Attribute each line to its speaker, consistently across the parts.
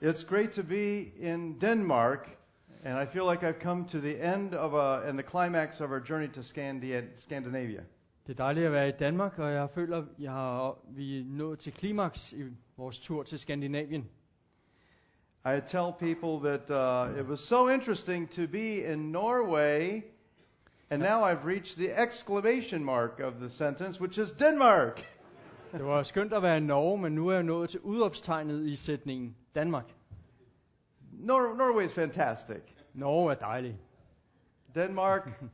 Speaker 1: It's great to be in Denmark, and I feel like I've come to the end of and the climax of our journey to Scandinavia.
Speaker 2: Det er dejligt at være i Danmark, og jeg føler, vi er nået til klimaks i vores tur til Skandinavien.
Speaker 1: I tell people that it was so interesting to be in Norway, and now I've reached the exclamation mark of the sentence, which is Denmark.
Speaker 2: Det var skønt at være i Norge, men nu er jeg nået til udråbstegnet i sætningen Danmark.
Speaker 1: Norway is fantastic.
Speaker 2: Norge er dejligt.
Speaker 1: Denmark.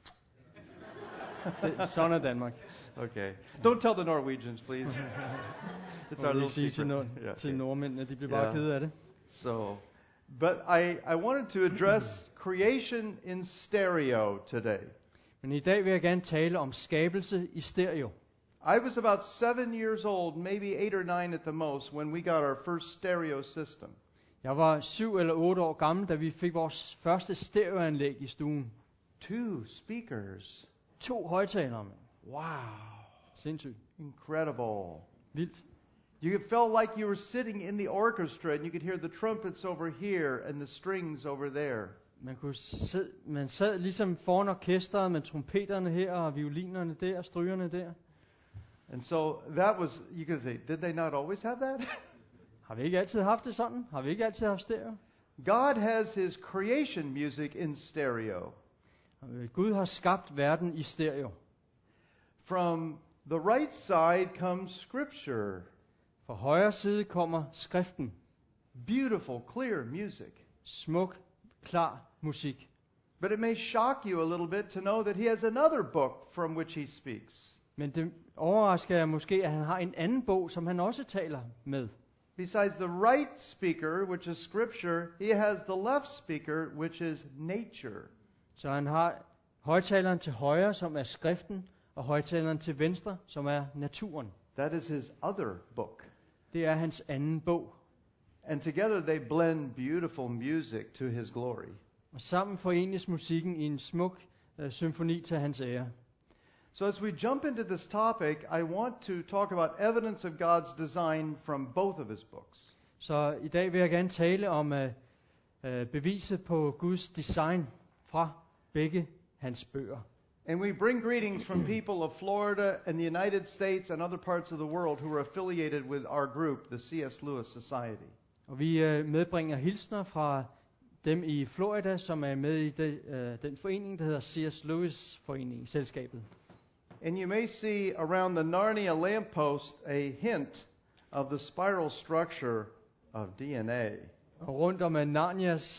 Speaker 2: Sådan er Danmark.
Speaker 1: Okay. Don't tell the Norwegians, please. It's our little secret.
Speaker 2: Til nordmændene, de bliver bare kede af det.
Speaker 1: So, but I wanted to address creation in stereo today.
Speaker 2: Men i dag vil jeg gerne tale om skabelse i stereo.
Speaker 1: I was about 7 years old, maybe 8 or 9 at the most, when we got our first stereo system.
Speaker 2: Jeg var 7 eller 8 år gammel, da vi fik vores første stereoanlæg i stuen.
Speaker 1: 2 speakers.
Speaker 2: 2 højttalere.
Speaker 1: Wow.
Speaker 2: Sindssygt.
Speaker 1: Incredible.
Speaker 2: Vildt.
Speaker 1: You felt like you were sitting in the orchestra, and you could hear the trumpets over here and the strings over there.
Speaker 2: Man sad ligesom foran orkestret med trompeterne her og violinerne der og strygerne der.
Speaker 1: And so that was, you could say, did they not always have that?
Speaker 2: Har vi ikke altid haft det sådan? Har vi ikke altid haft stereo?
Speaker 1: God has his creation music in stereo.
Speaker 2: Gud har skabt verden i stereo.
Speaker 1: From the right side comes scripture.
Speaker 2: Fra højre side kommer skriften.
Speaker 1: Beautiful, clear music.
Speaker 2: Smuk, klar musik.
Speaker 1: But it may shock you a little bit to know that he has another book from which he speaks.
Speaker 2: Men det overrasker jeg måske, at han har en anden bog, som han også taler med.
Speaker 1: Besides the right speaker, which is scripture, he has the left speaker, which is nature.
Speaker 2: Så han har højtaleren til højre, som er skriften, og højtaleren til venstre, som er naturen.
Speaker 1: That is his other book.
Speaker 2: Det er hans anden bog.
Speaker 1: And together they blend beautiful music to his glory.
Speaker 2: Og sammen forenes musikken i en smuk symfoni til hans ære.
Speaker 1: So as we jump into this topic, I want to talk about evidence of God's design from both of his books.
Speaker 2: Så i dag vil jeg gerne tale om beviset på Guds design fra begge hans bøger.
Speaker 1: And we bring greetings from people of Florida and the United States and other parts of the world who are affiliated with our group, the C.S. Lewis Society.
Speaker 2: Og vi medbringer hilsner fra dem i Florida, som er med i den forening, der hedder C.S. Lewis Forening, selskabet.
Speaker 1: And you may see around the Narnia lamppost a hint of the spiral structure of DNA.
Speaker 2: Og rundt om Narnias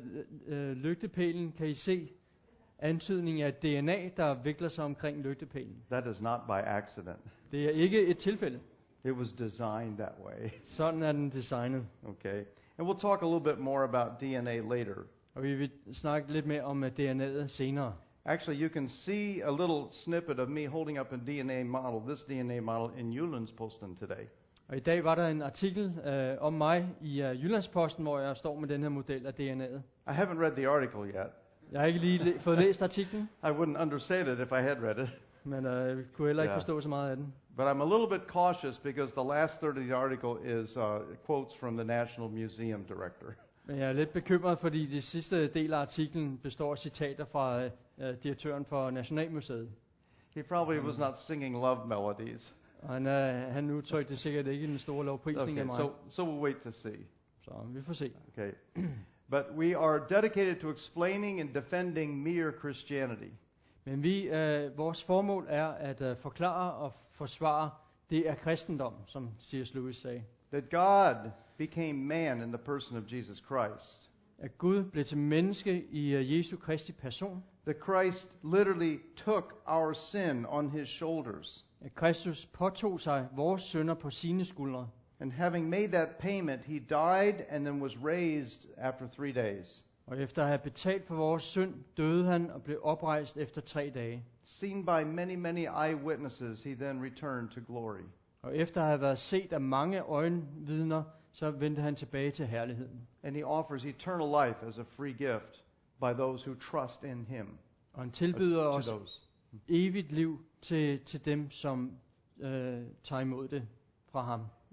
Speaker 2: lygtepælen kan I se antydning af DNA, der vikler sig omkring lygtepælen.
Speaker 1: That is not by accident.
Speaker 2: Det er ikke et tilfælde.
Speaker 1: It was designed that way.
Speaker 2: Sådan er den designet.
Speaker 1: Okay. And we'll talk a little bit more about DNA later.
Speaker 2: Og vi vil snakke lidt mere om DNA'et senere.
Speaker 1: Actually, you can see a little snippet of me holding up a DNA model, this DNA model in Jyllands-Posten today.
Speaker 2: Og i dag var der en artikel om mig i Jyllands-Posten, hvor jeg står med den her model af DNA'et.
Speaker 1: I haven't read the article yet.
Speaker 2: Jeg har ikke lige fået læst artiklen.
Speaker 1: I wouldn't understand it if I had read it.
Speaker 2: Men jeg kunne heller ikke forstå så meget af den.
Speaker 1: But I'm a little bit cautious because the last third of the article is quotes from the National Museum director.
Speaker 2: Men jeg er lidt bekymret, fordi det sidste del af artiklen består af citater fra direktøren for Nationalmuseet.
Speaker 1: He probably was not singing love melodies.
Speaker 2: Og han udtrykte sikkert ikke den store lovprisning af mig.
Speaker 1: So we'll wait to see.
Speaker 2: Så vi får se.
Speaker 1: Okay. But we are dedicated to explaining and defending mere Christianity.
Speaker 2: Men vores formål er at forklare og forsvare det af kristendom, som C.S. Lewis sagde.
Speaker 1: That God became man in the person of Jesus Christ.
Speaker 2: At Gud blev til menneske i Jesu Kristi person.
Speaker 1: That Christ literally took our sin on his shoulders.
Speaker 2: At Kristus påtog sig vores synder på sine skuldre.
Speaker 1: And having made that payment, he died and then was raised after 3 days.
Speaker 2: Og efter at have betalt for vores synd, døde han og blev oprejst efter 3 dage.
Speaker 1: Seen by many, many eyewitnesses, he then returned to glory.
Speaker 2: Og efter at have været set af mange øjenvidner, så vendte han tilbage til herligheden.
Speaker 1: And he offers eternal life as a free gift by those who trust in him.
Speaker 2: Og han tilbyder os evigt liv til dem, som tager imod det fra ham.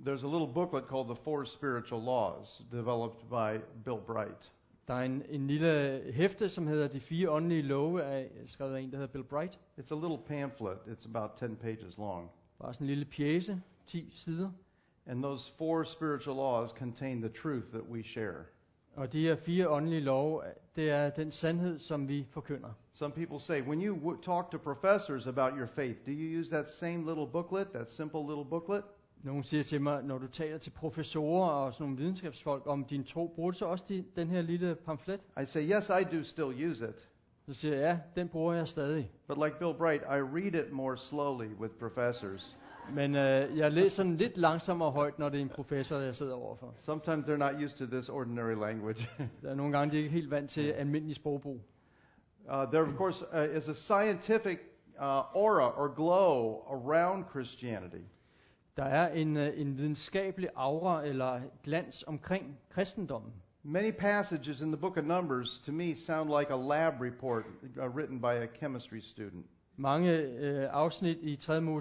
Speaker 1: There's a little booklet called The Four Spiritual Laws, developed by Bill Bright.
Speaker 2: Der er en lille hæfte, som hedder De 4 åndelige love, skrevet af en, der hedder Bill Bright.
Speaker 1: It's a little pamphlet. It's about 10 pages long.
Speaker 2: Bare sådan en lille pjece, 10 sider.
Speaker 1: And those 4 spiritual laws contain the truth that we share.
Speaker 2: Og de her 4 åndelige love, det er den sandhed, som vi forkynder.
Speaker 1: Some people say, when you talk to professors about your faith, do you use that same little booklet, that simple little booklet?
Speaker 2: Nogen siger til mig, når du taler til professorer og sådan nogle videnskabsfolk om din tro, bruger du så også den her lille pamflet?
Speaker 1: I say, yes, I do still use it.
Speaker 2: Så siger jeg, ja, den bruger jeg stadig.
Speaker 1: But like Bill Bright, I read it more slowly with professors.
Speaker 2: Men jeg læser den lidt langsommere højt, når det er en professor, jeg sidder overfor.
Speaker 1: Sometimes they're not used to this ordinary language.
Speaker 2: Der er nogle gange, de er ikke helt vant til almindelig sprogbrug.
Speaker 1: There, of course, is a scientific aura or glow around Christianity.
Speaker 2: Der er en videnskabelig aura eller glans omkring kristendommen.
Speaker 1: Many passages in the book of Numbers to me sound like a lab report written by a chemistry student.
Speaker 2: Mange afsnit i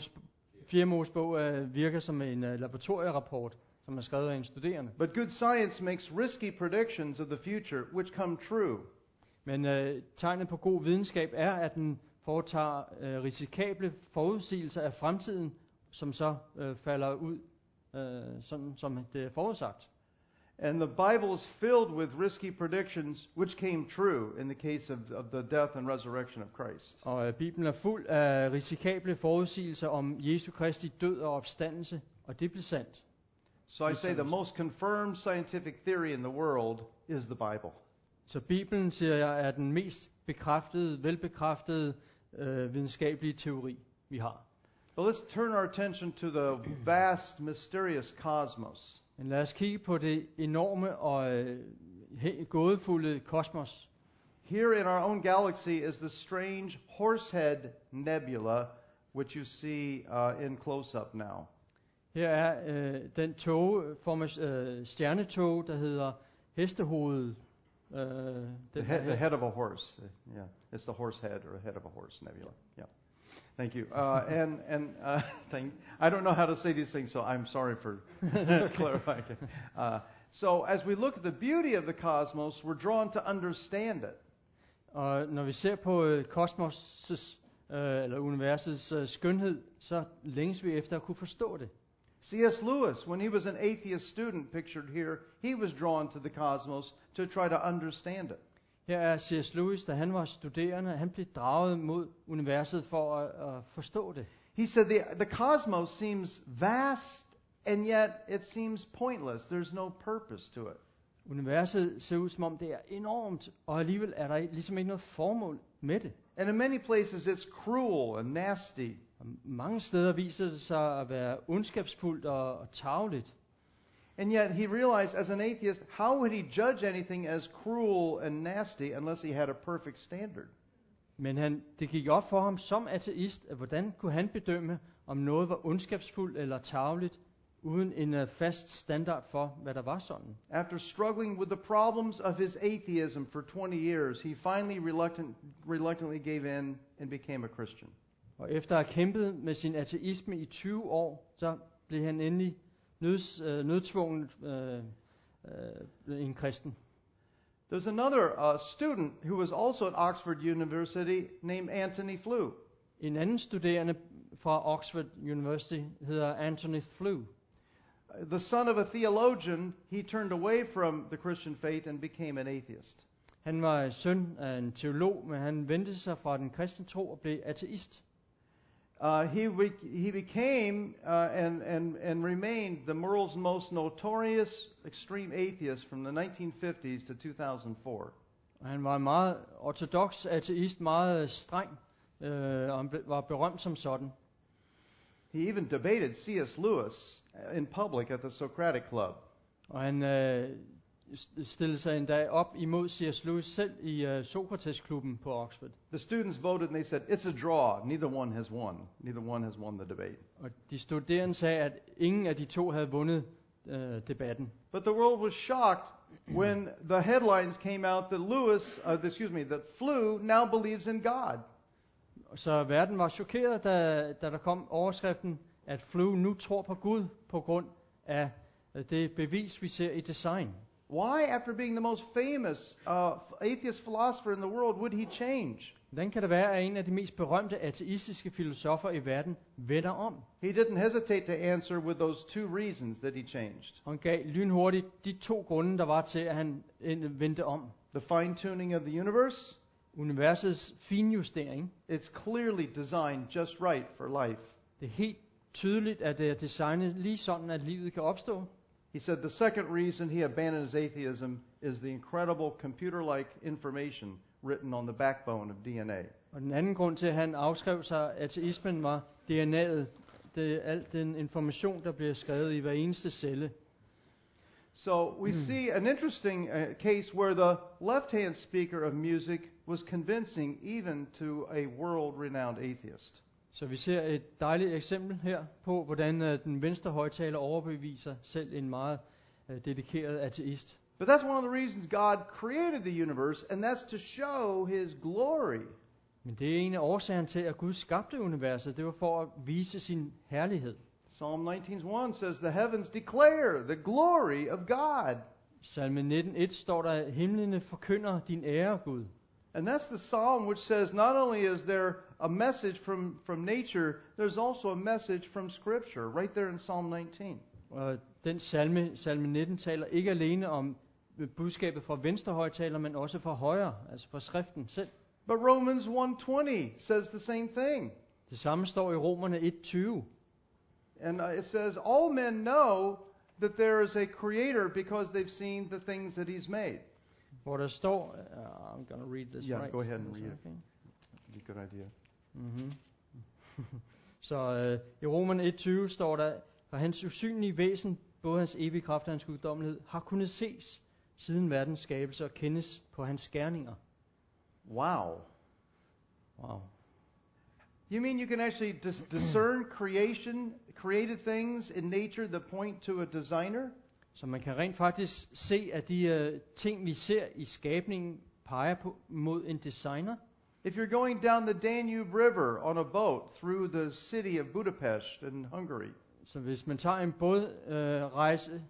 Speaker 2: 4. Mosebog virker som en laboratorierapport, som er skrevet af en studerende.
Speaker 1: But good science makes risky predictions of the future which come true.
Speaker 2: Men tegnet på god videnskab er, at den foretager risikable forudsigelser af fremtiden, som så falder ud, sådan som det er forudsagt.
Speaker 1: And the Bible is filled with risky predictions which came true in the case of the death and resurrection of Christ.
Speaker 2: Og Bibelen er fuld af risikable forudsigelser om Jesu Kristi død og opstandelse, og det blev sandt.
Speaker 1: So I say the most confirmed scientific theory in the world is the Bible.
Speaker 2: Så Bibelen, siger jeg, er den mest bekræftede, velbekræftede videnskabelige teori, vi har.
Speaker 1: But let's turn our attention to the vast, mysterious cosmos.
Speaker 2: Men lad os kigge på det enorme og gådefulde kosmos.
Speaker 1: Here in our own galaxy is the strange Horsehead Nebula, which you see in close-up now.
Speaker 2: Her er den stjernetog, der hedder Hestehovedet.
Speaker 1: The head of a horse. Yeah, it's the horse head or head of a horse nebula. Yeah. Thank you. I don't know how to say these things, so I'm sorry for clarifying. So as we look at the beauty of the cosmos, we're drawn to understand it.
Speaker 2: Og når vi ser på kosmos' eller universets skønhed, så længes vi efter at kunne forstå det.
Speaker 1: C.S. Lewis, when he was an atheist student pictured here, he was drawn to the cosmos to try to understand it.
Speaker 2: Her er C.S. Lewis, da han var studerende, han blev draget mod universet for at forstå det.
Speaker 1: He said the cosmos seems vast, and yet it seems pointless. There's no purpose to it.
Speaker 2: Universet ser ud som om det er enormt, og alligevel er der ligesom ikke noget formål med det.
Speaker 1: And in many places it's cruel and nasty.
Speaker 2: Og mange steder viser det sig at være ondskabsfuldt og tarveligt.
Speaker 1: And yet he realized as an atheist, how would he judge anything as cruel and nasty unless he had a perfect standard?
Speaker 2: Men det gik op for ham som ateist, at hvordan kunne han bedømme, om noget var ondskabsfuldt eller tarveligt, uden en fast standard for, hvad der var sådan.
Speaker 1: After struggling with the problems of his atheism for 20 years, he finally reluctantly gave in and became a Christian.
Speaker 2: Og efter at have kæmpet med sin ateisme i 20 år, så blev han endelig nødtvunget en kristen.
Speaker 1: There's another student who was also at Oxford University named Antony Flew.
Speaker 2: En anden studerende fra Oxford University hedder Antony Flew.
Speaker 1: The son of a theologian, he turned away from the Christian faith and became an atheist.
Speaker 2: Han var søn af en teolog, men han vendte sig fra den kristne tro og blev ateist.
Speaker 1: He became and remained the world's most notorious extreme atheist from the 1950s to 2004.
Speaker 2: Og han var en meget ortodox ateist, meget streng, og han var berømt som sådan.
Speaker 1: He even debated C.S. Lewis in public at the Socratic Club.
Speaker 2: Og han stillede sig en dag op imod C.S. Lewis selv i Sokrates-klubben på Oxford.
Speaker 1: The students voted and they said, it's a draw. Neither one has won. Neither one has won the debate.
Speaker 2: Og de studerende sagde, at ingen af de to havde vundet debatten.
Speaker 1: But the world was shocked when the headlines came out that that Flew now believes in God.
Speaker 2: Så verden var chokeret, da der kom overskriften, at Flew nu tror på Gud på grund af det bevis, vi ser i design.
Speaker 1: Why, after being the most famous atheist philosopher in the world, would he change?
Speaker 2: Hvordan kan det være, at en af de mest berømte ateistiske filosofer i verden vender om?
Speaker 1: He didn't hesitate to answer with those two reasons that he changed.
Speaker 2: Han gav lynhurtigt de 2 grunde, der var til, at han vendte om.
Speaker 1: The fine-tuning of the universe,
Speaker 2: Universets finjustering.
Speaker 1: it's clearly designed just right for life.
Speaker 2: Det er helt tydeligt, at det er designet lige sådan, at livet kan opstå.
Speaker 1: He said the second reason he abandoned his atheism is the incredible computer-like information written on the backbone of DNA.
Speaker 2: Og den anden grund til, at han afskrev sig ateismen, var DNA'et. Det er al den information, der bliver skrevet i hver eneste celle.
Speaker 1: So we see an interesting case where the left-hand speaker of music was convincing even to a world-renowned atheist.
Speaker 2: Så vi ser et dejligt eksempel her på, hvordan den venstre højttaler overbeviser selv en meget dedikeret ateist.
Speaker 1: But that's one of the reasons God created the universe, and that's to show His glory.
Speaker 2: Men det er en af årsagerne til, at Gud skabte universet. Det var for at vise sin herlighed.
Speaker 1: Psalm 19:1 says, "The heavens declare the glory of God."
Speaker 2: Salme 19:1 står der, himlene forkynder din ære, Gud.
Speaker 1: And that's the psalm which says not only is there a message from nature, there's also a message from Scripture, right there in Psalm 19.
Speaker 2: Og den salme 19, taler ikke alene om budskabet fra venstre højttaler, men også fra højre, altså fra skriften selv.
Speaker 1: But Romans 1:20 says the same thing.
Speaker 2: Det samme står i Romerne 1:20.
Speaker 1: And it says, all men know that there is a creator because they've seen the things that He's made.
Speaker 2: Hvor der står, I'm going to read this
Speaker 1: Yeah,
Speaker 2: right.
Speaker 1: go ahead and read it.
Speaker 2: Okay.
Speaker 1: That'd be a good idea.
Speaker 2: Mm-hmm. Så i Romerne 1:20 står der, for hans usynlige væsen, både hans evige kraft og hans guddommelighed, har kunnet ses siden verdens skabelse og kendes på hans gerninger.
Speaker 1: Wow.
Speaker 2: Wow.
Speaker 1: You mean you can actually discern created things in nature that point to a designer?
Speaker 2: Så man kan rent faktisk se, at de ting, vi ser i skabningen, peger på mod en designer.
Speaker 1: If you're going down the Danube River on a boat through the city of Budapest in Hungary,
Speaker 2: Så hvis man tager en bådrejse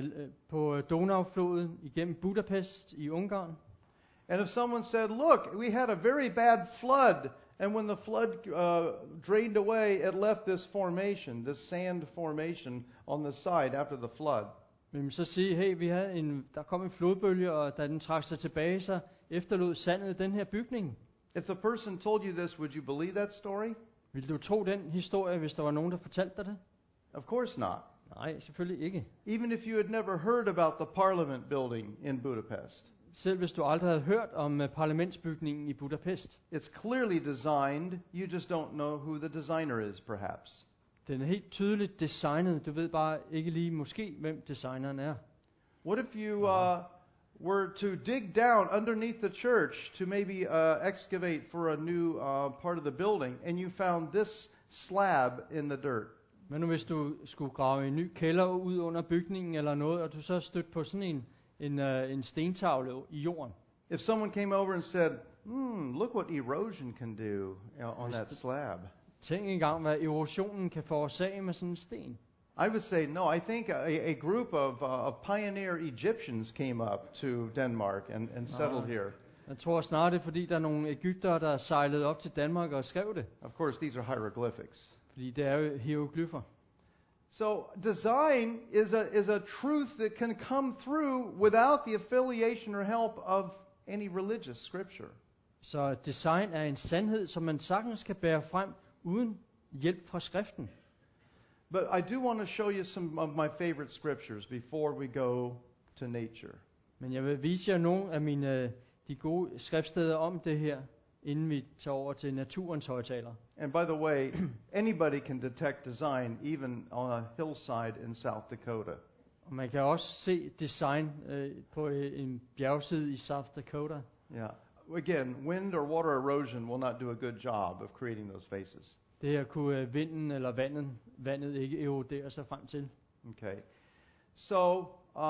Speaker 2: på Donaufloden igennem Budapest i Ungarn,
Speaker 1: and if someone said, "Look, we had a very bad flood, and when the flood drained away, it left this formation, this sand formation on the side after the flood."
Speaker 2: vil man så sige, hey, der kom en flodbølge, og da den trak sig tilbage, så efterlod sandet den her bygning.
Speaker 1: If the person told you this, would you believe that story?
Speaker 2: Vil du tro den historie, hvis der var nogen, der fortalte dig det?
Speaker 1: Of course not.
Speaker 2: Nej, selvfølgelig ikke.
Speaker 1: Even if you had never heard about the Parliament building in Budapest.
Speaker 2: Selv hvis du aldrig havde hørt om parlamentsbygningen i Budapest.
Speaker 1: It's clearly designed, you just don't know who the designer is, perhaps.
Speaker 2: Den er helt tydeligt designet. Du ved bare ikke lige måske, hvem designeren er.
Speaker 1: What if you were to dig down underneath the church to maybe excavate for a new part of the building, and you found this slab in the dirt?
Speaker 2: Men nu hvis du skulle grave en ny kælder ud under bygningen eller noget, og du så stødte på sådan en stentavle i jorden.
Speaker 1: If someone came over and said, look what erosion can do on that slab.
Speaker 2: Tænk engang, hvad erosionen kan forårsage med sådan en sten.
Speaker 1: I would say, no, I think a group of pioneer Egyptians came up to Denmark and settled here.
Speaker 2: Jeg tror snart det er, fordi der er nogle egyptere, der sejlede op til Danmark og skrev det.
Speaker 1: Of course, these are hieroglyphics.
Speaker 2: Fordi det er jo hieroglyffer.
Speaker 1: So design is a truth that can come through without the affiliation or help of any religious scripture.
Speaker 2: Så design er en sandhed, som man sagtens kan bære frem uden hjælp fra skriften.
Speaker 1: But I do want to show you some of my favorite scriptures before we go to nature.
Speaker 2: Men jeg vil vise jer nogle af de gode skriftsteder om det her, inden vi tager over til naturens højttaler.
Speaker 1: And by the way, anybody can detect design even on a hillside in South Dakota.
Speaker 2: Og man kan også se design på en bjergside i South Dakota.
Speaker 1: Yeah. Again, wind or water erosion will not do a good job of creating those faces.
Speaker 2: Det her kunne vinden eller vandet ikke erodere sig frem til.
Speaker 1: Okay. So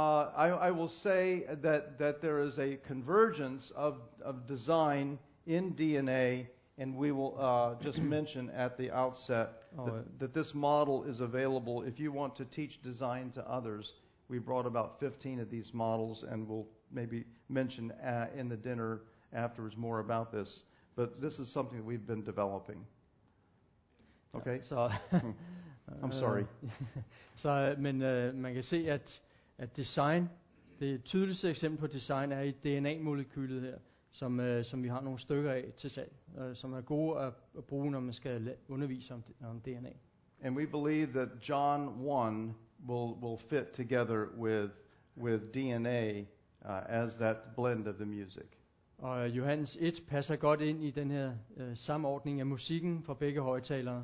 Speaker 1: I will say that there is a convergence of design in DNA And we will just mention at the outset that this model is available. If you want to teach design to others, we brought about 15 of these models, and we'll maybe mention in the dinner afterwards more about this. But this is something that we've been developing. Okay?
Speaker 2: Så,
Speaker 1: I'm sorry.
Speaker 2: Men man kan se, at design, det tydeligste eksempel på design er i DNA-molekylet her, som vi har nogle stykker af til salg, som er gode at bruge, når man skal undervise om DNA.
Speaker 1: And we believe that John 1 will fit together with DNA as that blend of the music.
Speaker 2: Og Johannes 1 passer godt ind i den her samordning af musikken fra begge højtalere.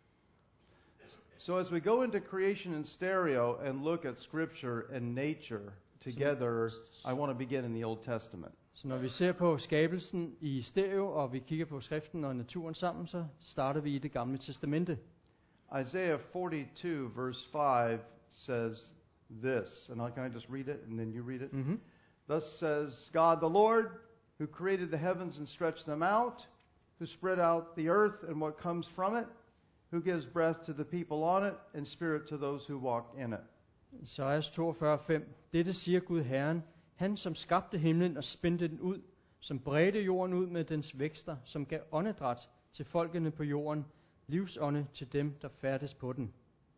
Speaker 1: So as we go into creation in stereo and look at scripture and nature together, I want to begin in the Old Testament.
Speaker 2: Så når vi ser på skabelsen i stereo, og vi kigger på skriften og naturen sammen, så starter vi i det gamle testamente.
Speaker 1: Isaiah 42 verse 5 says this, and can I just read it and then you read it?
Speaker 2: Mm-hmm.
Speaker 1: Thus says God the Lord, who created the heavens and stretched them out, who spread out the earth and what comes from it, who gives breath to the people on it, and spirit to those who walk in it.
Speaker 2: Esajas 42:5. Dette siger Gud Herren, han som skabte himlen og spændte den ud, som bredte jorden ud med dens vækster, som gav åndedræt til folkene på jorden, livsånde til dem, der færdes på den.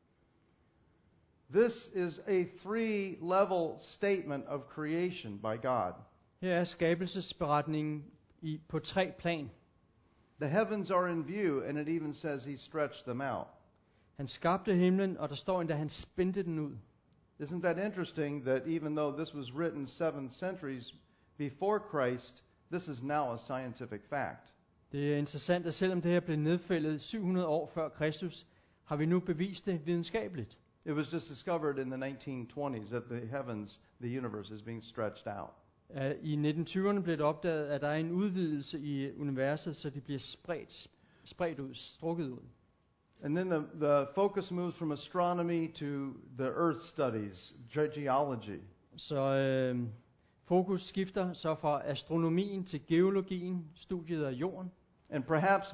Speaker 1: This is a three-level statement of creation by God.
Speaker 2: Her er skabelsesberetningen på 3 plan.
Speaker 1: The heavens are in view, and it even says he stretched them out.
Speaker 2: Han skabte himlen, og der står endda, han spændte den ud.
Speaker 1: Isn't that interesting that even though this was written 7 centuries before Christ, this is now a scientific fact.
Speaker 2: Det er interessant, at selvom det her blev nedfældet 700 år før Kristus, har vi nu bevist det videnskabeligt.
Speaker 1: It was just discovered in the 1920s that the heavens, the universe is being stretched out.
Speaker 2: I 1920'erne blev det opdaget, at der er en udvidelse i universet, så det bliver spredt ud, strukket ud.
Speaker 1: And then the focus moves from astronomy to the earth studies, geology.
Speaker 2: Så fokus skifter så fra astronomien til geologien, studiet af jorden.
Speaker 1: And perhaps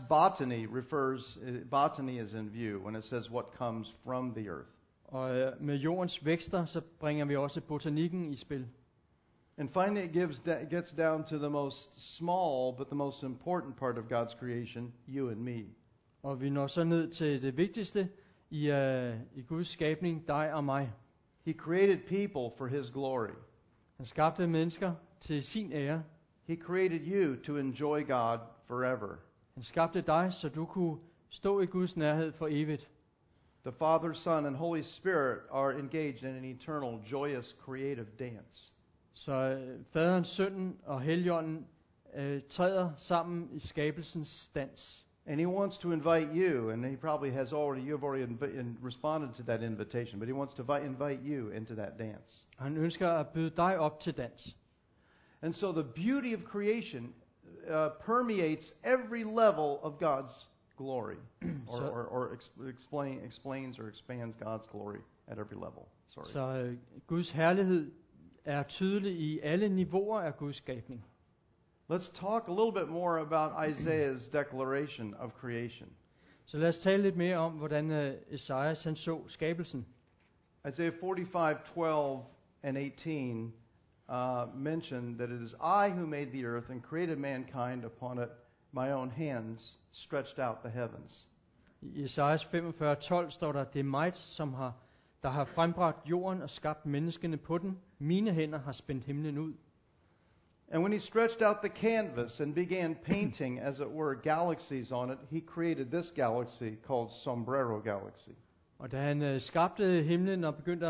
Speaker 1: botany is in view when it says what comes from the earth.
Speaker 2: Og med jordens vækster, så bringer vi også botanikken i spil.
Speaker 1: And finally it gets down to the most small but the most important part of God's creation, you and me.
Speaker 2: Og vi når så ned til det vigtigste i Guds skabning, dig og mig.
Speaker 1: He created people for his glory.
Speaker 2: Han skabte mennesker til sin ære.
Speaker 1: He created you to enjoy God forever.
Speaker 2: Han skabte dig, så du kunne stå i Guds nærhed for evigt.
Speaker 1: The Father, Son, and Holy Spirit are engaged in an eternal, joyous, creative dance.
Speaker 2: Så faderen, sønnen og helligånden træder sammen i skabelsens dans.
Speaker 1: And he wants to invite you, and he probably has already, you've already responded to that invitation, but he wants to invite you into that dance.
Speaker 2: Han ønsker at byde dig op til dans.
Speaker 1: And so the beauty of creation permeates every level of God's glory, or explains or expands God's glory at every level.
Speaker 2: Så Guds herlighed er tydelig i alle niveauer af Guds skabning.
Speaker 1: Let's talk a little bit more about Isaiah's declaration of creation.
Speaker 2: Så lad os tale lidt mere om, hvordan Esajas han så skabelsen.
Speaker 1: Isaiah 45:12 and 18 mention that it is I who made the earth and created mankind upon it. My own hands stretched out the heavens.
Speaker 2: I Esajas 45:12 står der, det er mig, der har frembragt jorden og skabt menneskene på den. Mine hænder har spændt himlen ud.
Speaker 1: And when he stretched out the canvas and began painting, as it were, galaxies on it, he created this galaxy called Sombrero Galaxy.
Speaker 2: Og da han skabte himlen og begyndte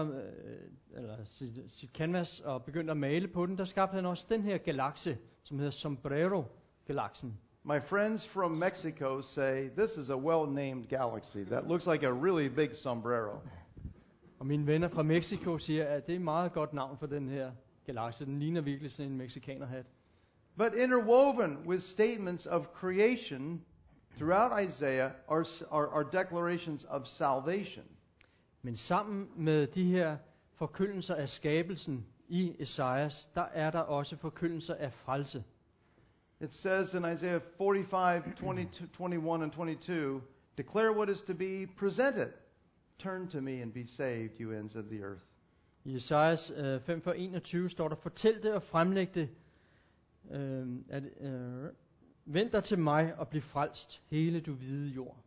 Speaker 2: sit canvas og begyndte at male på den, der skabte han også den her galakse, som hedder Sombrero-galaksen.
Speaker 1: My friends from Mexico say this is a well-named galaxy that looks like a really big sombrero.
Speaker 2: Og mine venner fra Mexico siger, at det er et meget godt navn for den her galakse. Den ligner virkelig sådan en mexikanerhat.
Speaker 1: But interwoven with statements of creation throughout Isaiah are declarations of salvation.
Speaker 2: Men sammen med de her forkyndelser af skabelsen i Esajas, der er der også forkyndelser af frelse.
Speaker 1: It says in Isaiah 45, 21 and 22, declare what is to be presented. Turn to me and be saved, you ends of the earth.
Speaker 2: I Esajas 5:21 står der, fortæl det og fremlæg det, vend dig til mig og bliv frelst, hele du hvide jord.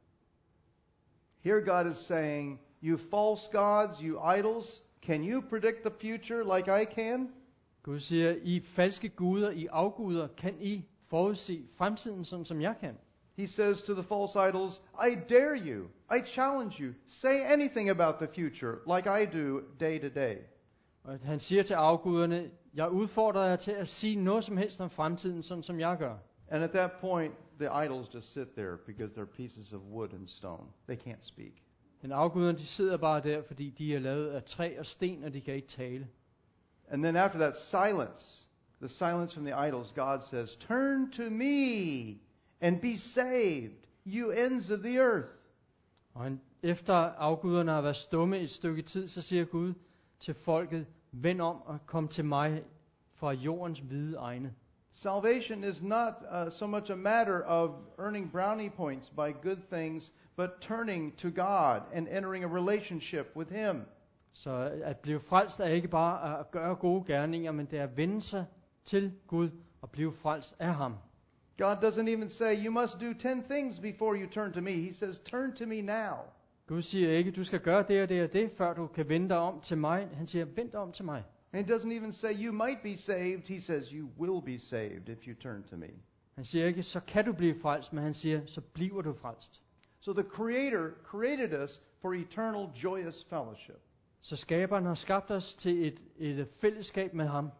Speaker 1: Here God is saying, you false gods, you idols, can you predict the future like I can?
Speaker 2: Gud siger, I falske guder, I afguder, kan I forudse fremtiden, sådan som jeg kan?
Speaker 1: He says to the false idols, I dare you, I challenge you, say anything about the future like I do day to day.
Speaker 2: Og han siger til afguderne, jeg udfordrer jer til at sige noget som helst om fremtiden, sådan som jeg gør.
Speaker 1: And at that point, the idols just sit there because they're pieces of wood and stone. They can't speak.
Speaker 2: Men afguderne, de sidder bare der, fordi de er lavet af træ og sten, og de kan ikke tale.
Speaker 1: And then after that silence, the silence from the idols, God says, turn to me and be saved, you ends of the earth.
Speaker 2: Og efter afguderne har været stumme et stykke tid, så siger Gud til folket, vend om og kom til mig fra jordens hvide egne.
Speaker 1: Salvation is not so much a matter of earning brownie points by good things, but turning to God and entering a relationship with Him.
Speaker 2: Så at blive frelst er ikke bare at gøre gode gerninger, men det er at vende sig til Gud og blive frelst af ham.
Speaker 1: God doesn't even say, you must do 10 things before you turn to me. He says, turn to me now.
Speaker 2: Gud siger ikke, du skal gøre det og det og det, før du kan vende dig om til mig. Han siger, vend dig om til mig.
Speaker 1: And he doesn't even say, you might be saved. He says, you will be saved if you turn to me.
Speaker 2: Han siger ikke, så kan du blive frelst, men han siger, så bliver du frelst.
Speaker 1: So the Creator created us for eternal joyous fellowship.
Speaker 2: Så skaberen har skabt os til et fællesskab med ham.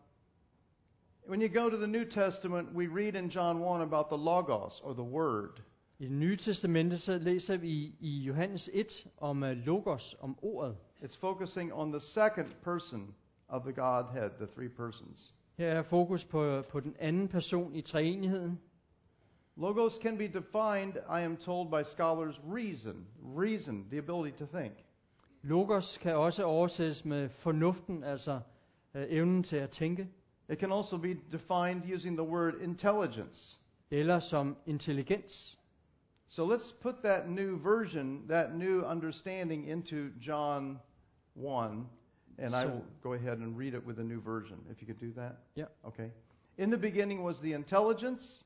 Speaker 1: When you go to the New Testament, we read in John 1 about the Logos, or the Word.
Speaker 2: I det nye testamente så læser vi i Johannes 1 om logos, om ordet.
Speaker 1: It's focusing on the second person of the Godhead, the three persons.
Speaker 2: Her er fokus på den anden person i treenigheden.
Speaker 1: Logos can be defined, I am told by scholars, reason, the ability to think.
Speaker 2: Logos kan også oversættes med fornuften, altså evnen til at tænke.
Speaker 1: It can also be defined using the word intelligence.
Speaker 2: Eller som intelligens.
Speaker 1: So let's put that new version, that new understanding into John 1, and I will go ahead and read it with the new version, if you could do that.
Speaker 2: Ja.
Speaker 1: Okay. In the beginning was the intelligence,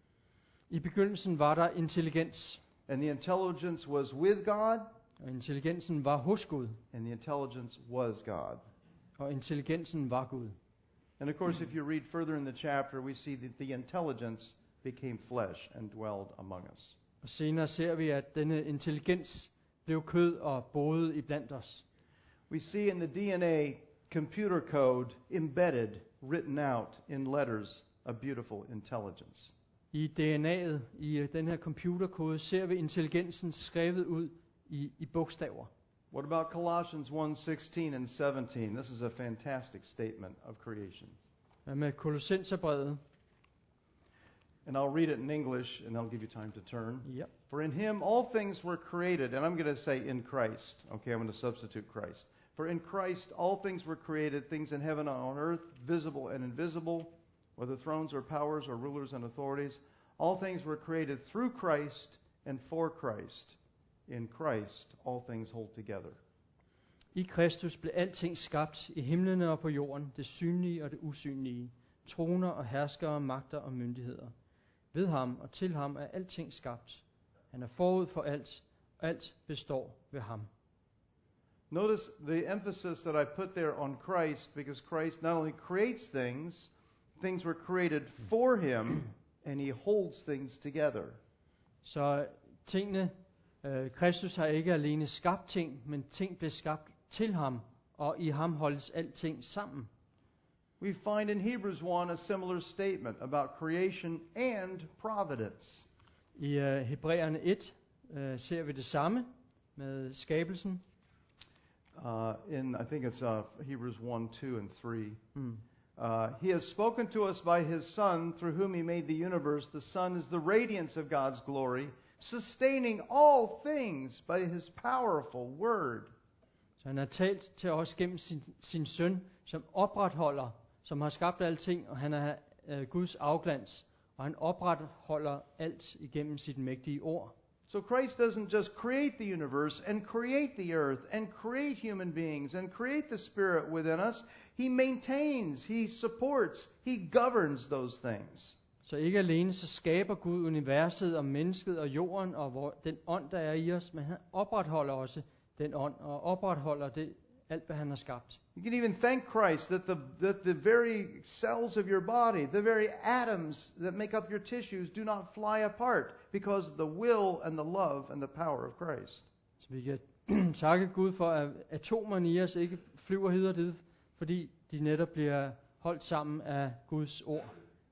Speaker 2: I begyndelsen var der intelligens,
Speaker 1: and the intelligence was with God,
Speaker 2: og intelligensen var hos Gud,
Speaker 1: and the intelligence was God.
Speaker 2: og intelligensen var Gud.
Speaker 1: And of course, if you read further in the chapter, we see that the intelligence became flesh and dwelled among us.
Speaker 2: Og senere ser vi, at denne intelligens blev kød og boede iblandt os.
Speaker 1: We see in the DNA computer code embedded, written out in letters, a beautiful intelligence.
Speaker 2: I DNA'et, i den her computerkode, ser vi intelligensen skrevet ud i bogstaver.
Speaker 1: What about Colossians 1:16 and 17? This is a fantastic statement of creation.
Speaker 2: Hvad med Kolossenserbrevet?
Speaker 1: And I'll read it in English, and I'll give you time to turn.
Speaker 2: Ja.
Speaker 1: For in him all things were created, and I'm going to say in Christ. Okay, I'm going to substitute Christ. For in Christ all things were created, things in heaven and on earth, visible and invisible, whether thrones or powers or rulers and authorities. All things were created through Christ and for Christ. In Christ all things hold together.
Speaker 2: I Kristus blev alting skabt, i himlene og på jorden, det synlige og det usynlige, troner og herskere, magter og myndigheder. Ved ham og til ham er alting skabt. Han er forud for alt, alt består ved ham.
Speaker 1: Notice the emphasis that I put there on Christ, because Christ not only creates things, things were created for him, and he holds things together.
Speaker 2: Så tingene, Kristus har ikke alene skabt ting, men ting blev skabt til ham, og i ham holdes alting sammen.
Speaker 1: We find in Hebrews 1 a similar statement about creation and providence.
Speaker 2: I Hebræerne 1 ser vi det samme med skabelsen.
Speaker 1: I think it's Hebrews 1, 2, and 3. He has spoken to us by his Son, through whom he made the universe. The Son is the radiance of God's glory, sustaining all things by his powerful word.
Speaker 2: Så han har talt til os gennem sin søn, som opretholder, som har skabt alting, og han er Guds afglans, og han opretholder alt igennem sit mægtige ord.
Speaker 1: So Christ doesn't just create the universe and create the earth and create human beings and create the spirit within us. He maintains, he supports, he governs those things.
Speaker 2: Så ikke alene så skaber Gud universet og mennesket og jorden og den ånd, der er i os, men han opretholder også den ånd og opretholder det alt, hvad han har skabt.
Speaker 1: You can even thank Christ that the very cells of your body, the very atoms that make up your tissues do not fly apart because of the will and the love and the power of Christ.
Speaker 2: Så vi kan takke Gud for, at atomerne i os ikke flyver hid og did, fordi de netop bliver holdt sammen af Guds ord.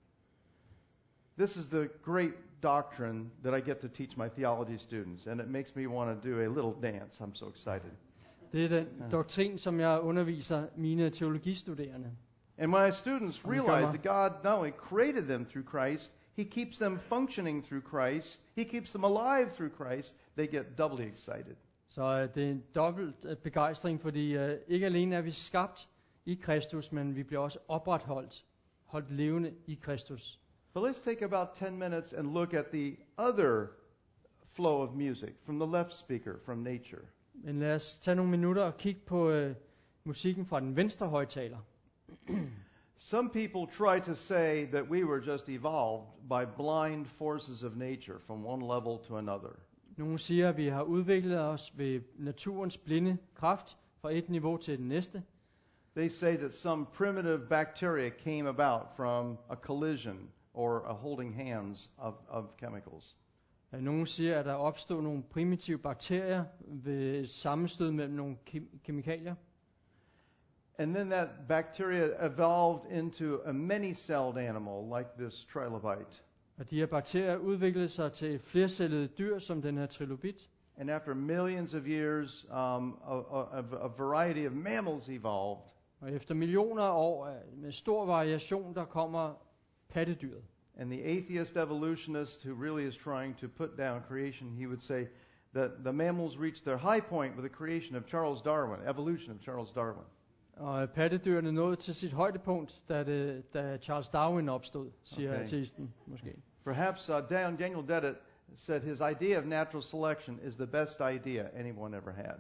Speaker 1: This is the great doctrine that I get to teach my theology students, and it makes me want to do a little dance. I'm so excited.
Speaker 2: Det er den doktrin, som jeg underviser mine teologistuderende.
Speaker 1: And when my students realize that God not only created them through Christ, he keeps them functioning through Christ, he keeps them alive through Christ, they get doubly excited.
Speaker 2: Så det er en dobbelt begejstring, fordi ikke alene er vi skabt i Kristus, men vi bliver også holdt levende i Kristus.
Speaker 1: But let's take about 10 minutes and look at the other flow of music from the left speaker, from nature.
Speaker 2: Men lad os tage nogle minutter og kigge på musikken fra den venstre højttaler.
Speaker 1: Some people try to say that we were just evolved by blind forces of nature from one level to another.
Speaker 2: Nogle siger, at vi har udviklet os ved naturens blinde kraft fra et niveau til det næste.
Speaker 1: They say that some primitive bacteria came about from a collision or a holding hands of chemicals.
Speaker 2: Nogle siger, at der opstod nogle primitive bakterier ved sammenstød mellem nogle kemikalier.
Speaker 1: And then that bacteria evolved into a many-celled animal like this trilobite.
Speaker 2: Og de her bakterier udviklede sig til et flercellet dyr som den her trilobit.
Speaker 1: And after millions of years, a variety of mammals evolved.
Speaker 2: Og efter millioner af år med stor variation, der kommer pattedyret.
Speaker 1: And the atheist evolutionist who really is trying to put down creation, he would say that the mammals reached their high point with the creation of Charles Darwin, evolution of Charles Darwin.
Speaker 2: Og pattedyrene nåede til sit højdepunkt, da Charles Darwin opstod, siger ateisten måske.
Speaker 1: Perhaps Daniel Dennett said his idea of natural selection is the best idea anyone ever had.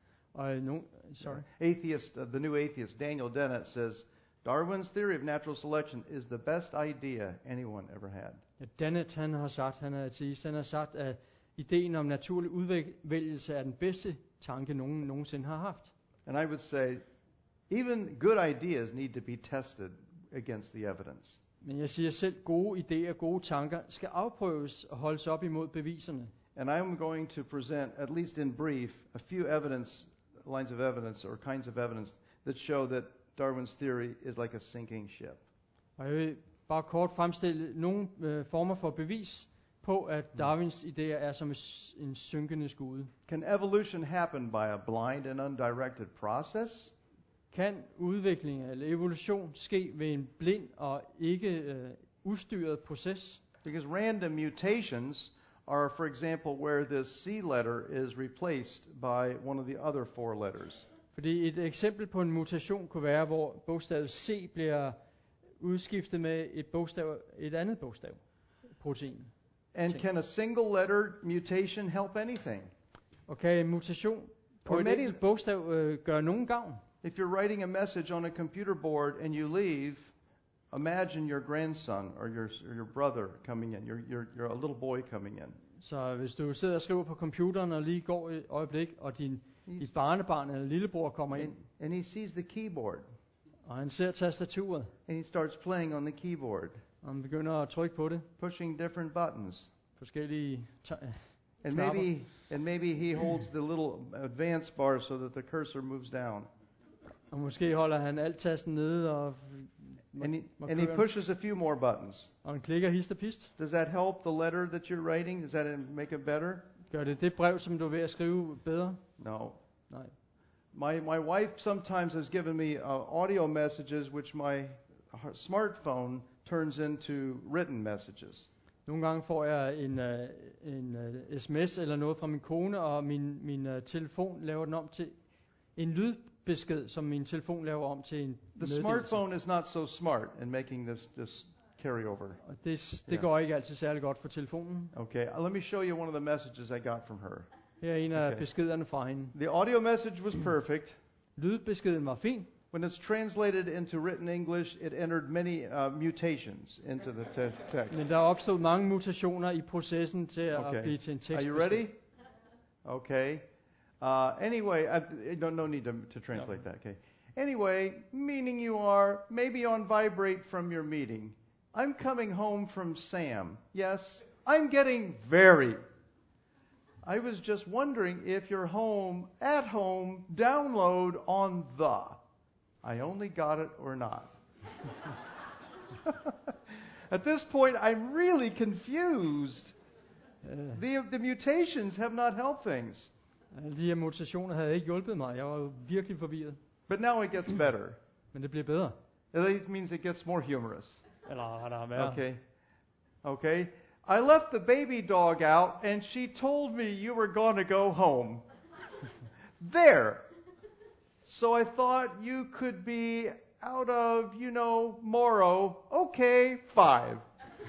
Speaker 1: The new atheist Daniel Dennett says Darwin's theory of natural selection is the best idea anyone ever had.
Speaker 2: Ja, Dennett han er ateist, han har sagt, at ideen om naturlig udvælgelse er den bedste tanke nogen nogensinde har haft.
Speaker 1: And I would say even good ideas need to be tested against the evidence.
Speaker 2: Men jeg siger selv, gode idéer, gode tanker skal afprøves og holdes op imod beviserne.
Speaker 1: And I'm going to present, at least in brief, a few lines of evidence or kinds of evidence that show that Darwin's theory is like a sinking ship.
Speaker 2: Og jeg vil bare kort fremstille nogle former for bevis på, at Darwins idéer er som en synkende skude.
Speaker 1: Can evolution happen by a blind and undirected process?
Speaker 2: Kan udvikling eller evolution ske ved en blind og ikke ustyret proces?
Speaker 1: Because random mutations are, for example, where this C letter is replaced by one of the other 4 letters.
Speaker 2: Fordi et eksempel på en mutation kunne være, hvor bogstavet C bliver udskiftet med et andet bogstav, protein.
Speaker 1: And can a single letter mutation help anything?
Speaker 2: Og kan en mutation på et enkelt bogstav gøre nogen gavn?
Speaker 1: If you're writing a message on a computer board and you leave, imagine your grandson or your brother coming in. You're a little boy coming in.
Speaker 2: Så hvis du sidder og skriver på computeren og lige går et øjeblik, og dit barnebarn eller lillebror kommer ind,
Speaker 1: and he sees the keyboard,
Speaker 2: og han ser tastaturet,
Speaker 1: and he starts playing on the keyboard,
Speaker 2: og han begynder at trykke på det,
Speaker 1: pushing different buttons,
Speaker 2: forskellige
Speaker 1: and maybe he holds the little advance bar so that the cursor moves down.
Speaker 2: Og måske holder han alt-tasten nede og
Speaker 1: and he pushes a few more buttons.
Speaker 2: Og han klikker hist og pist.
Speaker 1: Does that help the letter that you're writing? Does that make it better?
Speaker 2: Gør det brev, som du er ved at skrive, bedre?
Speaker 1: No.
Speaker 2: Nej.
Speaker 1: My wife sometimes has given me audio messages which my smartphone turns into written messages.
Speaker 2: Nogle gange får jeg en sms eller noget fra min kone, og min telefon laver den om til en lydbesked, som min telefon laver om til en meddelelse.
Speaker 1: The smartphone is not so smart in making this carry over.
Speaker 2: Og det
Speaker 1: Ja.
Speaker 2: går ikke altid særlig godt for telefonen.
Speaker 1: Okay, let me show you one of the messages I got from her.
Speaker 2: Her er en af
Speaker 1: Okay.
Speaker 2: beskederne fra hende.
Speaker 1: The audio message was perfect.
Speaker 2: Lydbeskeden var fin.
Speaker 1: When it's translated into written English, it entered many mutations into the text.
Speaker 2: Men der opstod mange mutationer i processen til at
Speaker 1: Okay.
Speaker 2: blive til en
Speaker 1: Are
Speaker 2: tekst.
Speaker 1: you ready? Okay. Anyway, no need to translate that. Okay. Anyway, meaning you are maybe on vibrate from your meeting. I'm coming home from Sam. Yes, I'm getting very. I was just wondering if you're home, at home, download on the. I only got it or not. At this point, I'm really confused. The mutations have not helped things.
Speaker 2: De her mutationer havde ikke hjulpet mig. Jeg var jo virkelig forvirret.
Speaker 1: But now it gets better.
Speaker 2: Men det bliver bedre.
Speaker 1: At least means it gets more humorous.
Speaker 2: Eller rettere værre.
Speaker 1: Okay. I left the baby dog out, and she told me you were going to go home. There. So I thought you could be out of, Moro. Okay, 5.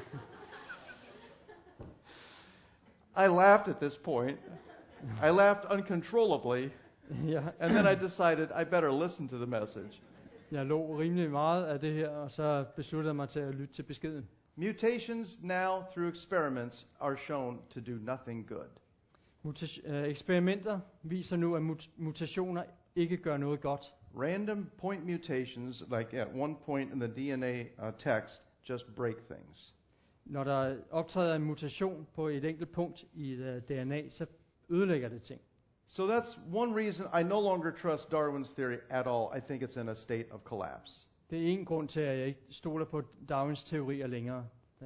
Speaker 1: I laughed at this point. I laughed uncontrollably.
Speaker 2: Ja.
Speaker 1: And then I decided I better listen to the message.
Speaker 2: Jeg lå rimelig meget af det her, og så besluttede jeg mig til at lytte til beskeden.
Speaker 1: Mutations now through experiments are shown to do nothing good.
Speaker 2: Eksperimenter viser nu, at mutationer ikke gør noget godt.
Speaker 1: Random point mutations, like at one point in the DNA text, just break things.
Speaker 2: Når der optræder en mutation på et enkelt punkt i DNA, så ødelægger det ting.
Speaker 1: So that's one reason I no longer trust Darwin's theory at all. I think it's in a state of collapse.
Speaker 2: Det er en grund til, at jeg ikke stoler på Darwins teorier længere.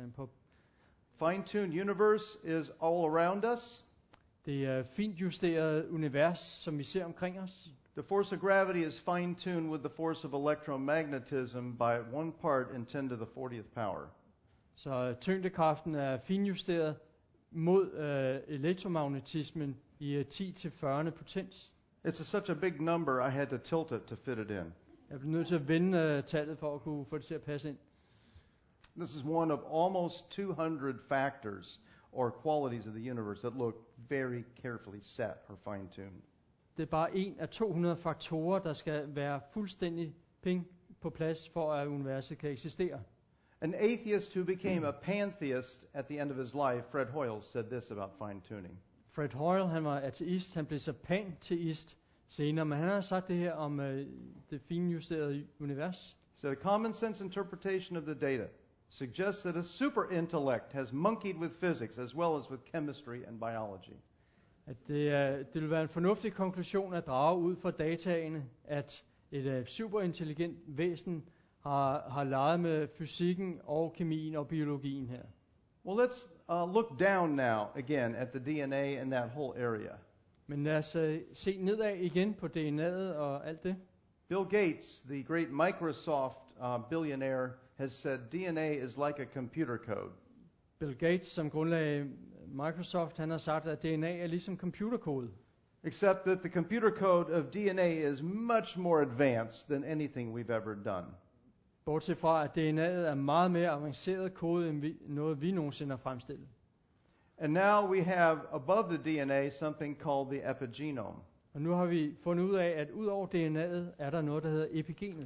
Speaker 1: Fine-tuned universe is all around us.
Speaker 2: Det er fint justeret univers, som vi ser omkring os.
Speaker 1: The force of gravity is fine-tuned with the force of electromagnetism by 1 part in 10 to the 40th power.
Speaker 2: Så tyngdekraften er finjusteret mod elektromagnetismen i 10 til 40 potens.
Speaker 1: It's such a big number, I had to tilt it to fit it in.
Speaker 2: Jeg blev nødt til at vende tallet for at kunne få det til at passe ind.
Speaker 1: This is one of almost 200 factors or qualities of the universe that look very carefully set or fine-tuned.
Speaker 2: Det er bare en af 200 faktorer, der skal være fuldstændig på plads for at universet kan eksistere.
Speaker 1: An atheist who became a pantheist at the end of his life, Fred Hoyle, said this about fine-tuning.
Speaker 2: Fred Hoyle, han var ateist, han blev så panteist senere, men han har sagt det her om det finjusterede univers.
Speaker 1: So a common sense interpretation of the data suggests that a super intellect has monkeyed with physics as well as with chemistry and biology.
Speaker 2: At det vil være en fornuftig konklusion at drage ud fra dataene, at et superintelligent væsen har leget med fysikken og kemien og biologien her.
Speaker 1: Well, let's look down now again at the DNA and that whole area.
Speaker 2: Men lad os se nedad igen på DNA'et og alt det.
Speaker 1: Bill Gates, the great Microsoft billionaire, has said DNA is like a computer code.
Speaker 2: Bill Gates, som grundlagde Microsoft, han har sagt, at DNA er ligesom computerkode.
Speaker 1: Except that the computer code of DNA is much more advanced than anything we've ever done.
Speaker 2: Bortset fra, at DNA'et er meget mere avanceret kode, end noget vi nogensinde har fremstillet.
Speaker 1: And now we have above the DNA something called the epigenome.
Speaker 2: Og nu har vi fundet ud af, at ud over DNA'et er der noget, der hedder epigenet.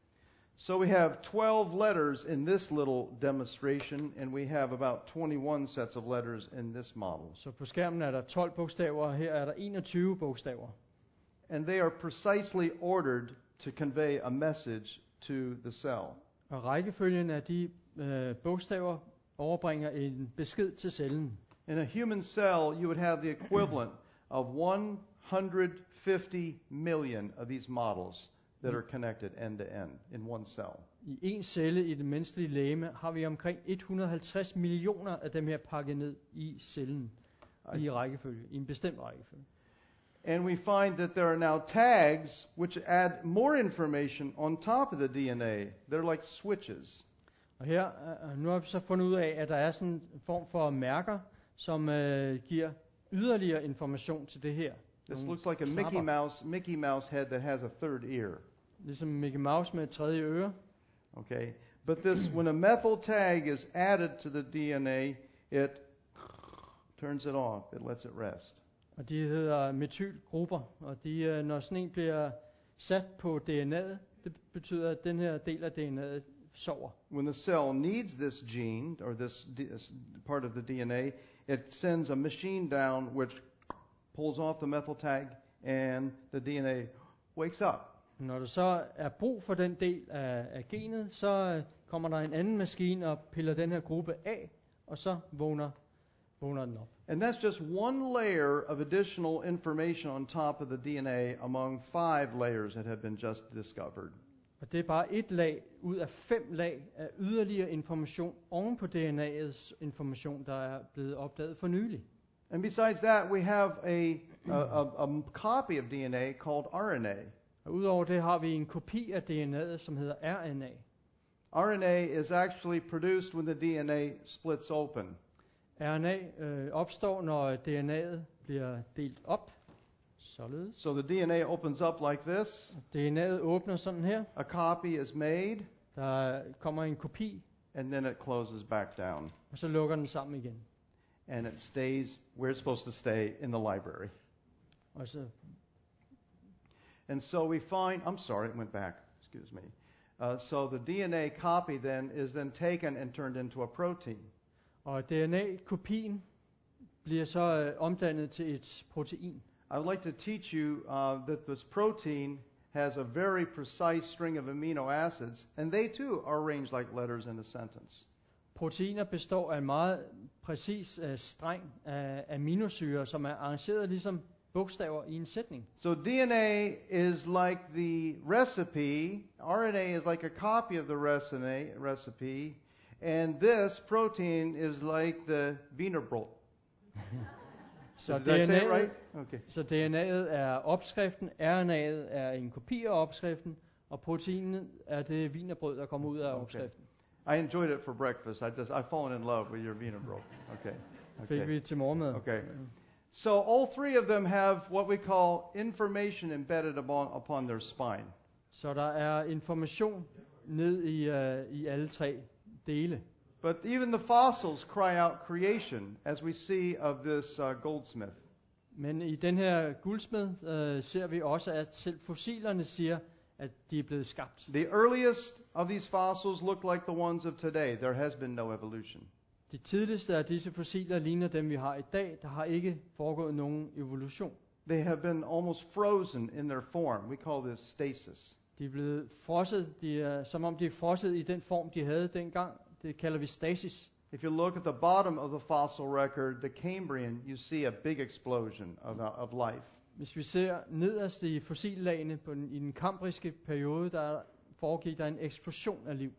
Speaker 1: So we have 12 letters in this little demonstration, and we have about 21 sets of letters in this model.
Speaker 2: Så på skærmen er der 12 bogstaver, og her er der 21 bogstaver.
Speaker 1: And they are precisely ordered to convey a message to the cell.
Speaker 2: Og rækkefølgen af de bogstaver overbringer en besked til cellen.
Speaker 1: In a human cell, you would have the equivalent of 150 million of these models that are connected end to end in one cell.
Speaker 2: I en celle i det menneskelige legeme har vi omkring 150 millioner af dem her pakket ned i cellen i rækkefølge, i en bestemt rækkefølge.
Speaker 1: And we find that there are now tags which add more information on top of the DNA. They're like switches.
Speaker 2: Og her, nu har vi så fundet ud af, at der er sådan en form for mærker, som giver yderligere information til det her.
Speaker 1: This looks like a Mickey Mouse head that has a third ear.
Speaker 2: Ligesom Mickey Mouse med et tredje øre.
Speaker 1: Okay. But when a methyl tag is added to the DNA, it turns it off. It lets it rest.
Speaker 2: Og de hedder metylgrupper, og når sådan en bliver sat på DNA'et, det betyder, at den her del af DNA'et sover.
Speaker 1: When the cell needs this gene, or this part of the DNA, it sends a machine down which pulls off the methyl tag, and the DNA wakes up.
Speaker 2: Når der så er brug for den del af genet, så kommer der en anden maskine og piller den her gruppe af, og så vågner den op.
Speaker 1: And that's just one layer of additional information on top of the DNA among 5 layers that have been just discovered.
Speaker 2: Og det er bare et lag ud af 5 lag af yderligere information oven på DNA'ets information, der er blevet opdaget for nylig.
Speaker 1: And besides that, we have a copy of DNA called RNA.
Speaker 2: Og udover det har vi en kopi af DNA'et, som hedder RNA.
Speaker 1: RNA is actually produced when the DNA splits open.
Speaker 2: RNA opstår, når DNA'et bliver delt op. Således.
Speaker 1: So the DNA opens up like this.
Speaker 2: DNA'et åbner sådan her.
Speaker 1: A copy is made.
Speaker 2: Der kommer en kopi.
Speaker 1: And then it closes back down.
Speaker 2: Og så lukker den sammen igen.
Speaker 1: And it stays where it's supposed to stay in the library.
Speaker 2: Og så.
Speaker 1: And so we find, I'm sorry, it went back, excuse me. So the DNA copy then is then taken and turned into a protein.
Speaker 2: Og DNA-kopien bliver så omdannet til et protein.
Speaker 1: I would like to teach you that this protein has a very precise string of amino acids, and they too are arranged like letters in a sentence.
Speaker 2: Proteiner består af en meget præcis streng af aminosyrer, som er arrangeret ligesom bogstaver i en sætning.
Speaker 1: So DNA is like the recipe, RNA is like a copy of the recipe, and this protein is like the Wienerbrot.
Speaker 2: Så
Speaker 1: Did I say it right? Okay.
Speaker 2: Så DNA'et er opskriften, RNA'et er en kopi af opskriften, og proteinet er det wienerbrød, der kommer ud af opskriften.
Speaker 1: I enjoyed it for breakfast. I've fallen in love with your Wienerbrot. Okay.
Speaker 2: Fik vi til morgenmad.
Speaker 1: Okay. So all 3 of them have what we call information embedded upon their spine.
Speaker 2: Så der er information ned i alle 3 dele.
Speaker 1: But even the fossils cry out creation, as we see of this goldsmith.
Speaker 2: Men i den her guldsmed ser vi også, at selv fossilerne siger, at de er blevet skabt.
Speaker 1: The earliest of these fossils look like the ones of today. There has been no evolution.
Speaker 2: De tidligste af disse fossiler ligner dem, vi har i dag. Der har ikke foregået nogen evolution.
Speaker 1: They have been almost frozen in their form. We call this stasis.
Speaker 2: De er blevet frosset, som om de er frosset i den form, de havde dengang. Det kalder vi stasis.
Speaker 1: If you look at the bottom of the fossil record, the Cambrian, you see a big explosion of life.
Speaker 2: Hvis vi ser nederst i fossillagene i den kambriske periode, der foregik der en eksplosion af liv.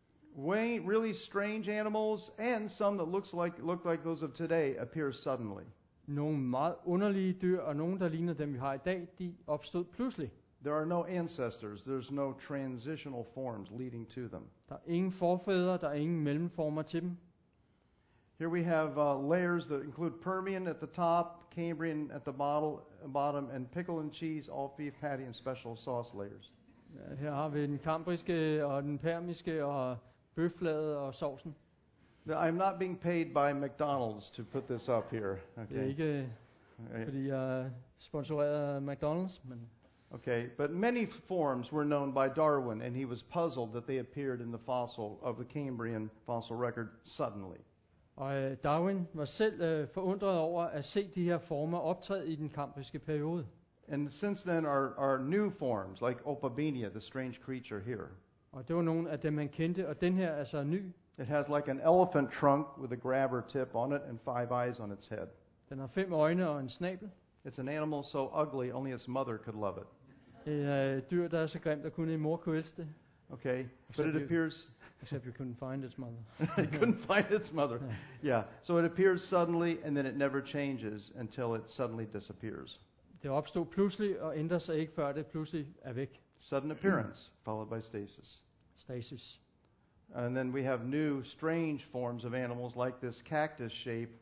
Speaker 1: Really strange animals and some that look like those of today appear suddenly.
Speaker 2: Nogle meget underlige dyr, og nogle der ligner dem vi har i dag, de opstod pludselig.
Speaker 1: There are no ancestors. There's no transitional forms leading to them.
Speaker 2: Der er ingen forfædre, der er ingen mellemformer til dem.
Speaker 1: Here we have layers that include Permian at the top, Cambrian at the bottom, and pickle and cheese, all beef patty and special sauce layers.
Speaker 2: Her har vi den kambriske og den permiske og bøffladet og sovsen.
Speaker 1: I'm not being paid by McDonald's to put this up here. Okay.
Speaker 2: Det er ikke fordi jeg er sponsoreret af McDonald's, men
Speaker 1: okay, but many forms were known by Darwin, and he was puzzled that they appeared in the fossil of the Cambrian fossil record suddenly.
Speaker 2: Og Darwin var selv forundret over at se de her former optræde i den kambriske periode.
Speaker 1: And since then are new forms, like Opabenia, the strange creature here.
Speaker 2: Og det var nogle af dem, han kendte, og den her er så ny.
Speaker 1: It has like an elephant trunk with a grabber tip on it and 5 eyes on its head.
Speaker 2: Den har 5 øjne og en snabel.
Speaker 1: It's an animal so ugly only its mother could love it.
Speaker 2: Det er et dyr, der er så grimt, at kun en mor kunne elske det.
Speaker 1: Okay, but it appears...
Speaker 2: Except you couldn't find its mother.
Speaker 1: It couldn't find its mother. Yeah, so it appears suddenly and then it never changes until it suddenly disappears.
Speaker 2: Det opstod pludselig og ændrer sig ikke, før det pludselig er væk.
Speaker 1: Sudden appearance, followed by stasis.
Speaker 2: Stasis.
Speaker 1: And then we have new strange forms of animals like this cactus-shaped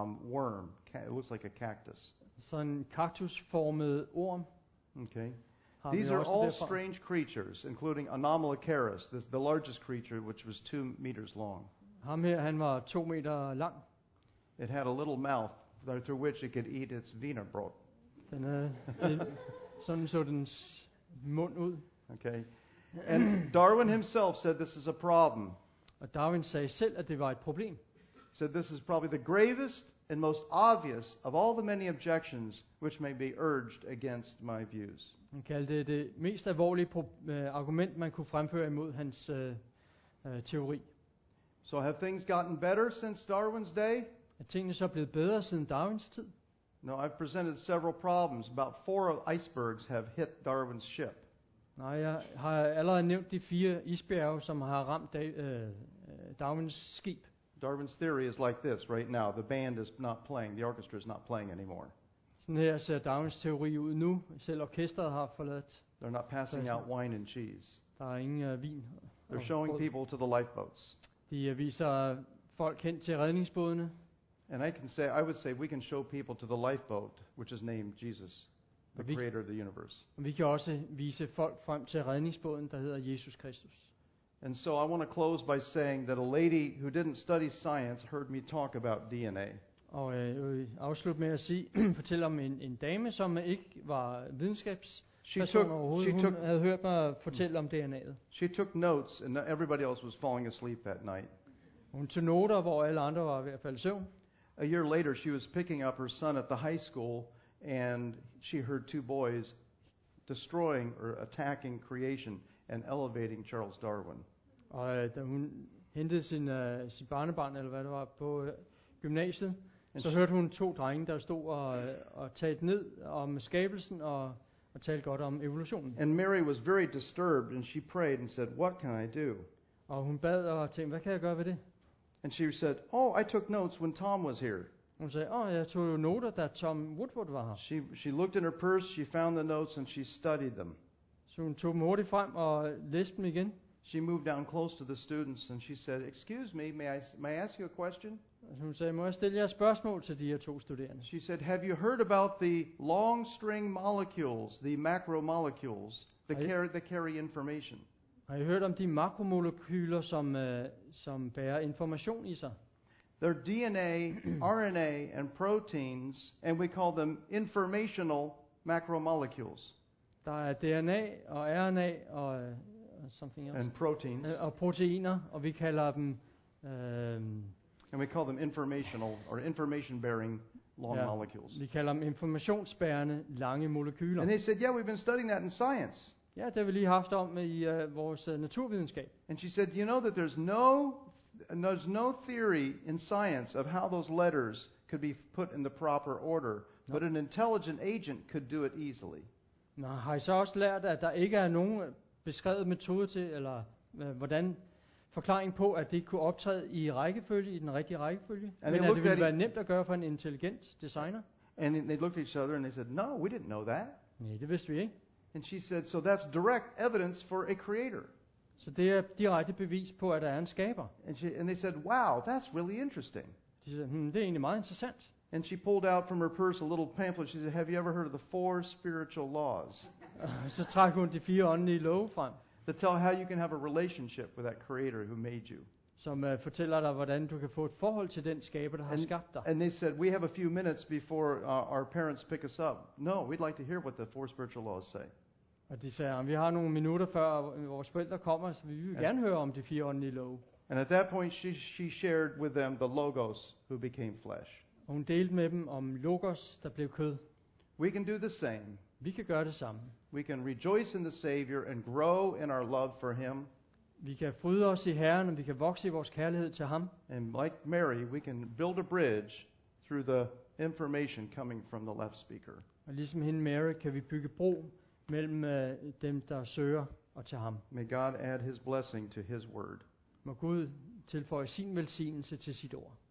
Speaker 1: worm. It looks like a cactus.
Speaker 2: Så en kaktusformet orm.
Speaker 1: Okay.
Speaker 2: har vi
Speaker 1: These are
Speaker 2: også
Speaker 1: all
Speaker 2: derfra.
Speaker 1: strange creatures, including Anomalocaris, the largest creature, which was 2 meters long.
Speaker 2: Ham her, han var 2 meter lang.
Speaker 1: It had a little mouth through which it could eat its wienerbrot.
Speaker 2: Den havde sådan så dens mund ud.
Speaker 1: Okay, and Darwin himself said this is a problem.
Speaker 2: Og Darwin sagde selv, at det var et problem.
Speaker 1: He said this is probably the gravest and most obvious of all the many objections which may be urged against my views.
Speaker 2: Han kaldte det mest alvorlige argument, man kunne fremføre imod hans teori.
Speaker 1: So have things gotten better since Darwin's day?
Speaker 2: Er tingene så blevet bedre siden Darwins tid?
Speaker 1: No, I've presented several problems. About 4 icebergs have hit Darwin's ship.
Speaker 2: Nej, jeg har allerede nævnt de 4 isbjerge, som har ramt Darwins skib.
Speaker 1: Darwin's theory is like this right now. The band is not playing. The orchestra is not playing anymore.
Speaker 2: Sådan her ser Darwins teori ud nu. Selv orkestret har forladt.
Speaker 1: They're not passing out wine and cheese.
Speaker 2: Der er ingen vin.
Speaker 1: They're showing people to the lifeboats.
Speaker 2: De viser folk hen til redningsbådene.
Speaker 1: And I would say we can show people to the lifeboat, which is named Jesus, the creator of the universe.
Speaker 2: Og vi kan også vise folk frem til redningsbåden, der hedder Jesus Kristus.
Speaker 1: And so I want to close by saying that a lady who didn't study science heard me talk about DNA.
Speaker 2: Og afslutte med at fortælle om en dame, som ikke var videnskabsperson overhovedet. Hun havde hørt mig fortælle om DNA'et.
Speaker 1: She took notes, and everybody else was falling asleep that night.
Speaker 2: Hun tog noter, hvor alle andre var ved at falde i søvn.
Speaker 1: A year later, she was picking up her son at the high school, and she heard 2 boys destroying or attacking creation and elevating Charles Darwin.
Speaker 2: Og da hun hentede sin barnebarn, eller hvad det var, på gymnasiet, så hørte hun 2 drenge, der stod og talte ned om skabelsen og talte godt om evolutionen.
Speaker 1: And Mary was very disturbed, and she prayed and said, "What can I do?"
Speaker 2: Og hun bad og tænkte, hvad kan jeg gøre ved det?
Speaker 1: And she said, "Oh, I took notes when Tom was here."
Speaker 2: Hun sagde, jeg tog jo noter, da Tom Woodward var her.
Speaker 1: She looked in her purse, she found the notes, and she studied them.
Speaker 2: Så hun tog dem hurtigt frem og læste dem igen.
Speaker 1: She moved down close to the students, and she said, "Excuse me, may I ask you a question?"
Speaker 2: Hun sagde, må jeg stille jer et spørgsmål til de her 2 studerende?
Speaker 1: She said, "Have you heard about the long string molecules, the macromolecules, that carry information?"
Speaker 2: Har I hørt om de makromolekyler, som bærer information i sig?
Speaker 1: They're DNA, RNA, and proteins, and we call them informational macromolecules.
Speaker 2: Der er DNA og RNA og something else.
Speaker 1: And proteins.
Speaker 2: Og proteiner, og vi kalder dem
Speaker 1: And we call them informational or information-bearing long molecules.
Speaker 2: Vi kalder dem informationsbærende lange molekyler.
Speaker 1: And they said, "Yeah, we've been studying that in science."
Speaker 2: Ja, det har vi lige haft om i vores naturvidenskab.
Speaker 1: And she said, "You know that there's no theory in science of how those letters could be put in the proper order, but an intelligent agent could do it easily."
Speaker 2: Nå, har I så også lært, at der ikke er nogen beskrevet metode til, eller hvordan forklaring på, at det kunne optræde i rækkefølge, i den rigtige rækkefølge? Men at det ville være nemt at gøre for en intelligent designer?
Speaker 1: And they looked at each other and they said, "No, we didn't know that."
Speaker 2: Nej, det vidste vi ikke.
Speaker 1: And she said, "So that's direct evidence for a creator."
Speaker 2: Så det er direkte bevis på, at der er en skaber.
Speaker 1: And they said, "Wow, that's really interesting."
Speaker 2: De sagde, det er egentlig meget interessant.
Speaker 1: And she pulled out from her purse a little pamphlet. She said, "Have you ever heard of the 4 spiritual laws
Speaker 2: Så trak hun de 4 åndelige love frem,
Speaker 1: that tell how you can have a relationship with that creator who made you?"
Speaker 2: som fortæller dig, hvordan du kan få et forhold til den skaber, der har skabt dig.
Speaker 1: And they said, "We have a few minutes before our parents pick us up. No, we'd like to hear what the 4 spiritual laws say."
Speaker 2: Og de sagde, vi har nogle minutter før vores forældre kommer, så vi vil gerne høre om de 4 åndelige love.
Speaker 1: And at that point, she shared with them the logos who became flesh.
Speaker 2: Og hun delte med dem om logos, der blev kød.
Speaker 1: We can do the same.
Speaker 2: Vi kan gøre det samme.
Speaker 1: We can rejoice in the Savior and grow in our love for Him.
Speaker 2: Vi kan fryde os i Herren, og vi kan vokse i vores kærlighed til ham.
Speaker 1: And like Mary, we can build a bridge through the information coming from the left speaker.
Speaker 2: Og ligesom hende Mary, kan vi bygge bro mellem dem, der søger, og til ham.
Speaker 1: May God add His blessing to His word.
Speaker 2: Må Gud tilføje sin velsignelse til sit ord.